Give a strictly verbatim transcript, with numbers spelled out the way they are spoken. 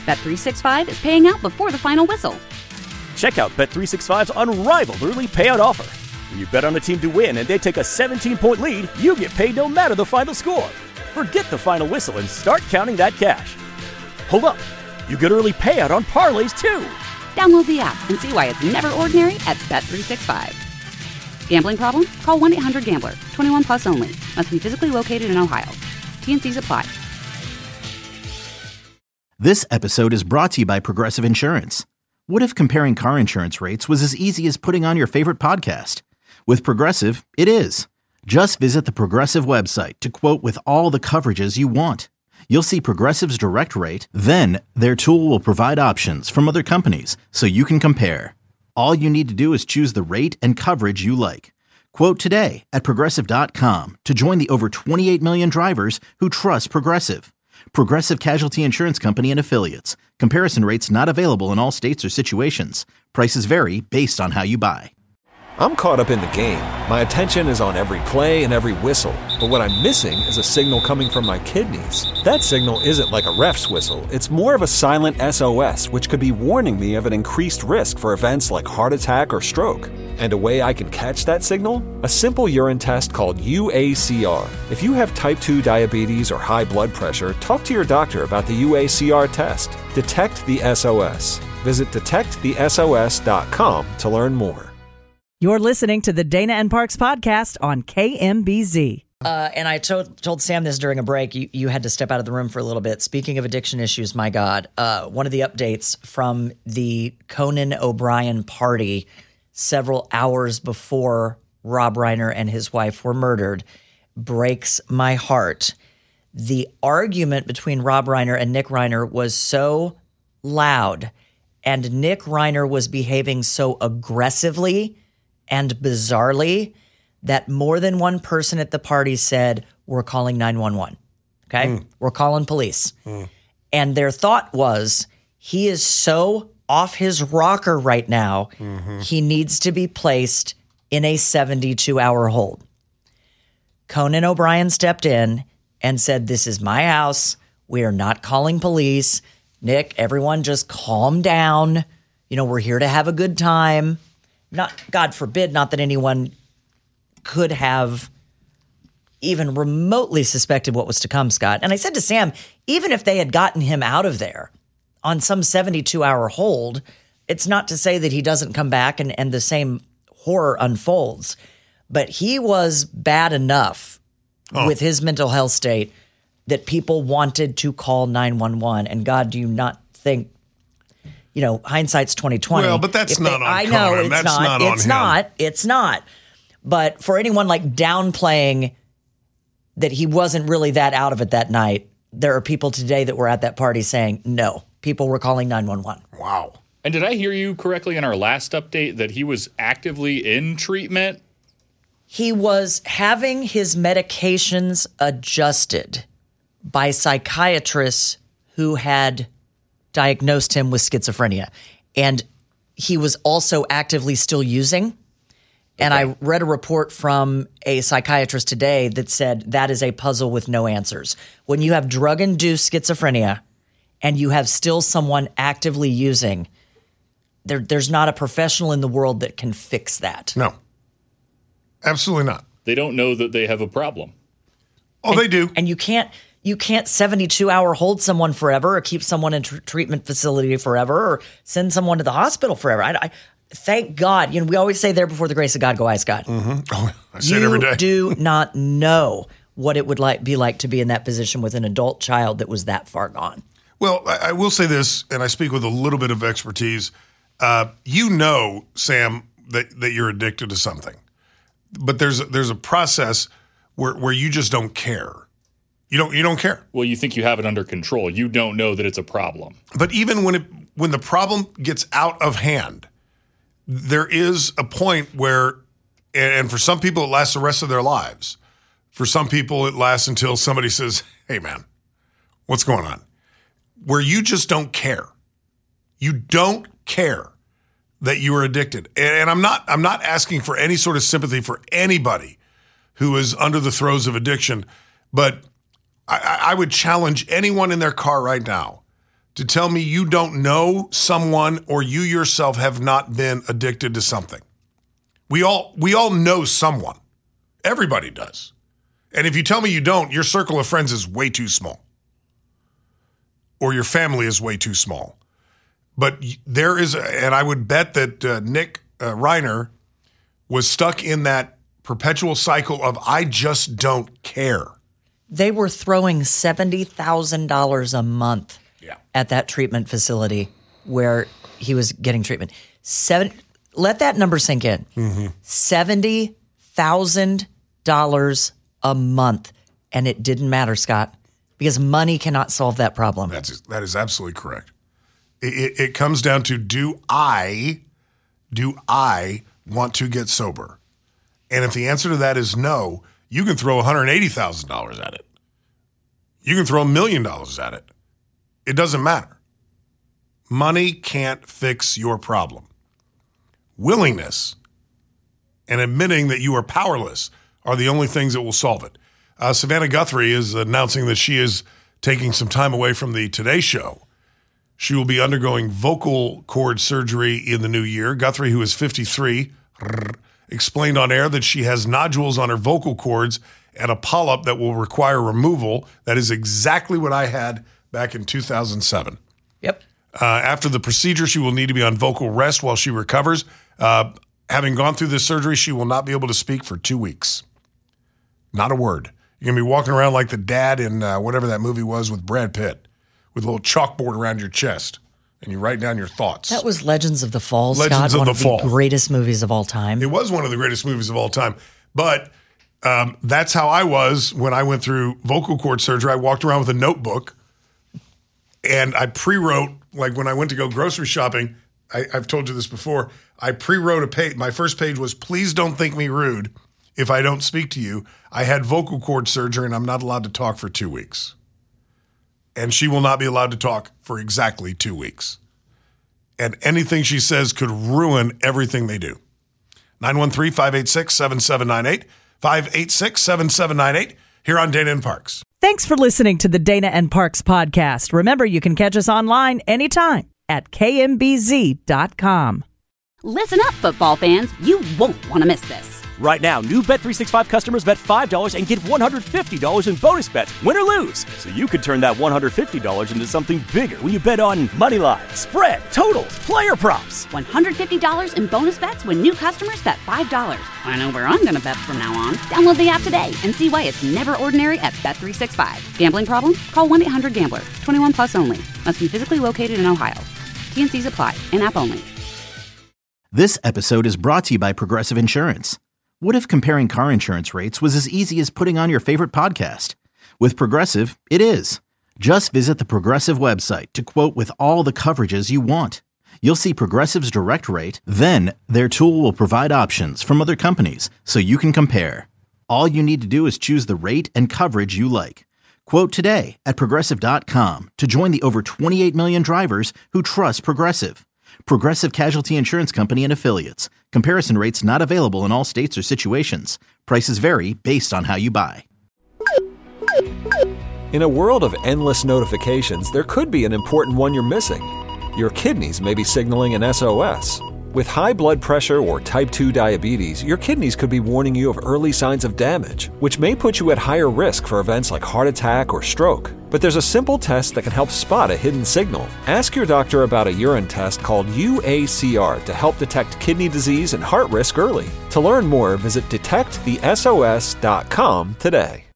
Bet three sixty-five is paying out before the final whistle. Check out Bet three sixty-five's unrivaled early payout offer. When you bet on a team to win and they take a seventeen-point lead, you get paid no matter the final score. Forget the final whistle and start counting that cash. Hold up. You get early payout on parlays, too. Download the app and see why it's never ordinary at Bet three sixty-five. Gambling problem? Call one eight hundred gambler. twenty-one plus only. Must be physically located in Ohio. T N Cs apply. This episode is brought to you by Progressive Insurance. What if comparing car insurance rates was as easy as putting on your favorite podcast? With Progressive, it is. Just visit the Progressive website to quote with all the coverages you want. You'll see Progressive's direct rate, then their tool will provide options from other companies so you can compare. All you need to do is choose the rate and coverage you like. Quote today at Progressive dot com to join the over twenty-eight million drivers who trust Progressive. Progressive Casualty Insurance Company and Affiliates. Comparison rates not available in all states or situations. Prices vary based on how you buy. I'm caught up in the game. My attention is on every play and every whistle. But what I'm missing is a signal coming from my kidneys. That signal isn't like a ref's whistle. It's more of a silent S O S, which could be warning me of an increased risk for events like heart attack or stroke. And a way I can catch that signal? A simple urine test called U A C R. If you have type two diabetes or high blood pressure, talk to your doctor about the U A C R test. Detect the S O S. Visit detect the S O S dot com to learn more. You're listening to the Dana and Parks podcast on K M B Z. Uh, and I told, told Sam this during a break. You, you had to step out of the room for a little bit. Speaking of addiction issues, my God, uh, one of the updates from the Conan O'Brien party several hours before Rob Reiner and his wife were murdered breaks my heart. The argument between Rob Reiner and Nick Reiner was so loud, and Nick Reiner was behaving so aggressively and bizarrely that more than one person at the party said, we're calling nine one one, okay? Mm. We're calling police. Mm. And their thought was, he is so off his rocker right now, mm-hmm. he needs to be placed in a seventy-two hour hold. Conan O'Brien stepped in and said, this is my house. We are not calling police. Nick, everyone just calm down. You know, we're here to have a good time. Not, God forbid, not that anyone could have even remotely suspected what was to come, Scott. And I said to Sam, even if they had gotten him out of there on some seventy-two hour hold, it's not to say that he doesn't come back and, and the same horror unfolds. But he was bad enough oh. with his mental health state that people wanted to call nine one one. And God, do you not think, you know, hindsight's twenty twenty. Well, but that's they, not on I Conan. know it's that's not. not on it's him. not. It's not. But for anyone like downplaying that he wasn't really that out of it that night, there are people today that were at that party saying, no, people were calling nine one one. Wow. And did I hear you correctly in our last update that he was actively in treatment? He was having his medications adjusted by psychiatrists who had diagnosed him with schizophrenia. And he was also actively still using. And okay. I read a report from a psychiatrist today that said that is a puzzle with no answers. When you have drug-induced schizophrenia and you have still someone actively using, there, there's not a professional in the world that can fix that. No. Absolutely not. They don't know that they have a problem. Oh, and, they do. And you can't you can't seventy-two hour hold someone forever or keep someone in a tr- treatment facility forever or send someone to the hospital forever. I, I Thank God. You know, we always say there before the grace of God go I, Scott. Mm-hmm. Oh, I say you it every day. do not know what it would like be like to be in that position with an adult child that was that far gone. Well, I, I will say this, and I speak with a little bit of expertise. Uh, you know, Sam, that, that you're addicted to something. But there's a, there's a process where where you just don't care. You don't you don't care. Well, you think you have it under control. You don't know that it's a problem. But even when it when the problem gets out of hand, there is a point where, and for some people it lasts the rest of their lives. For some people it lasts until somebody says, "Hey, man, what's going on?" Where you just don't care. You don't care that you are addicted. And I'm not I'm not asking for any sort of sympathy for anybody who is under the throes of addiction, but I, I would challenge anyone in their car right now to tell me you don't know someone or you yourself have not been addicted to something. We all we all know someone. Everybody does. And if you tell me you don't, your circle of friends is way too small. Or your family is way too small. But there is, a, and I would bet that uh, Nick uh, Reiner was stuck in that perpetual cycle of I just don't care. They were throwing seventy thousand dollars a month yeah. at that treatment facility where he was getting treatment. Seven, let that number sink in. Mm-hmm. seventy thousand dollars a month. And it didn't matter, Scott, because money cannot solve that problem. That's, that is absolutely correct. It, it, it comes down to do I, do I want to get sober? And if the answer to that is no, you can throw one hundred eighty thousand dollars at it. You can throw a million dollars at it. It doesn't matter. Money can't fix your problem. Willingness and admitting that you are powerless are the only things that will solve it. Uh, Savannah Guthrie is announcing that she is taking some time away from the Today Show. She will be undergoing vocal cord surgery in the new year. Guthrie, who is fifty-three, explained on air that she has nodules on her vocal cords and a polyp that will require removal. That is exactly what I had back in two thousand seven. Yep. Uh, after the procedure, she will need to be on vocal rest while she recovers. Uh, having gone through this surgery, she will not be able to speak for two weeks. Not a word. You're going to be walking around like the dad in uh, whatever that movie was with Brad Pitt, with a little chalkboard around your chest, and you write down your thoughts. That was Legends of the Fall, Legends Scott, of one the of Fall. the greatest movies of all time. It was one of the greatest movies of all time. But um, that's how I was when I went through vocal cord surgery. I walked around with a notebook, and I pre-wrote, like when I went to go grocery shopping, I, I've told you this before, I pre-wrote a page. My first page was, please don't think me rude if I don't speak to you. I had vocal cord surgery, and I'm not allowed to talk for two weeks. And she will not be allowed to talk for exactly two weeks. And anything she says could ruin everything they do. nine one three, five eight six, seven seven nine eight, five eight six, seven seven nine eight, here on Dana and Parks. Thanks for listening to the Dana and Parks podcast. Remember, you can catch us online anytime at K M B Z dot com. Listen up, football fans. You won't want to miss this. Right now, new Bet three sixty-five customers bet five dollars and get one hundred fifty dollars in bonus bets, win or lose. So you could turn that one hundred fifty dollars into something bigger when you bet on money line, spread, totals, player props. one hundred fifty dollars in bonus bets when new customers bet five dollars. I know where I'm going to bet from now on. Download the app today and see why it's never ordinary at Bet three sixty-five. Gambling problem? Call one eight hundred gambler. twenty-one plus only. Must be physically located in Ohio. T N Cs apply. In-app only. This episode is brought to you by Progressive Insurance. What if comparing car insurance rates was as easy as putting on your favorite podcast? With Progressive, it is. Just visit the Progressive website to quote with all the coverages you want. You'll see Progressive's direct rate, then their tool will provide options from other companies so you can compare. All you need to do is choose the rate and coverage you like. Quote today at Progressive dot com to join the over twenty-eight million drivers who trust Progressive. Progressive Casualty Insurance Company and Affiliates. Comparison rates not available in all states or situations. Prices vary based on how you buy. In a world of endless notifications, there could be an important one you're missing. Your kidneys may be signaling an S O S. With high blood pressure or type two diabetes, your kidneys could be warning you of early signs of damage, which may put you at higher risk for events like heart attack or stroke. But there's a simple test that can help spot a hidden signal. Ask your doctor about a urine test called U A C R to help detect kidney disease and heart risk early. To learn more, visit detect the S O S dot com today.